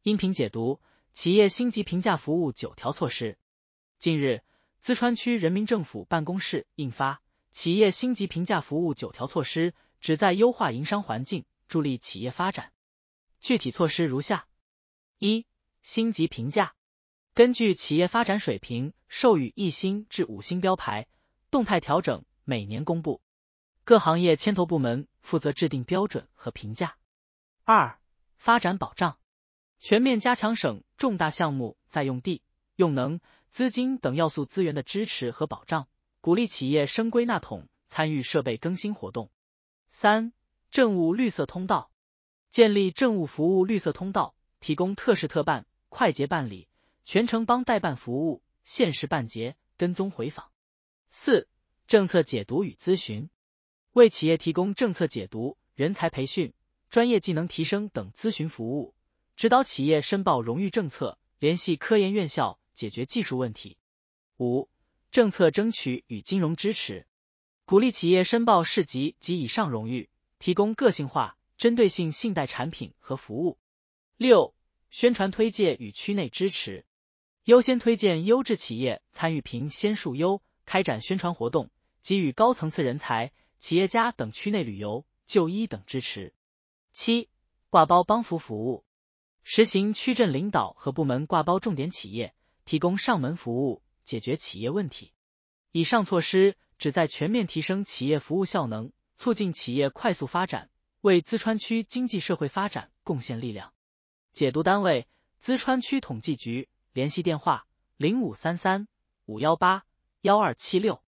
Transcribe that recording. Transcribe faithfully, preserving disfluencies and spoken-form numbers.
音频解读：企业星级评价服务九条措施。近日，淄川区人民政府办公室印发《企业星级评价服务九条措施》，旨在优化营商环境，助力企业发展。具体措施如下：一、星级评价。根据企业发展水平，授予一星至五星标牌，动态调整，每年公布。各行业牵头部门负责制定标准和评价。二、发展保障。全面加强省重大项目在用地、用能、资金等要素资源的支持和保障，鼓励企业升归纳统，参与设备更新活动。三、政务绿色通道。建立政务服务绿色通道，提供特事特办、快捷办理、全程帮代办服务，限时办结、跟踪回访。四、政策解读与咨询。为企业提供政策解读、人才培训、专业技能提升等咨询服务，指导企业申报荣誉政策，联系科研院校解决技术问题。五、政策争取与金融支持。鼓励企业申报市级及以上荣誉，提供个性化、针对性信贷产品和服务。六、宣传推介与区内支持。优先推荐优质企业参与评先树优，开展宣传活动，给予高层次人才、企业家等区内旅游、就医等支持。七、挂包帮扶服务。实行区镇领导和部门挂包重点企业，提供上门服务，解决企业问题。以上措施旨在全面提升企业服务效能，促进企业快速发展，为淄川区经济社会发展贡献力量。解读单位：淄川区统计局，联系电话：零五三三五一八一二七六。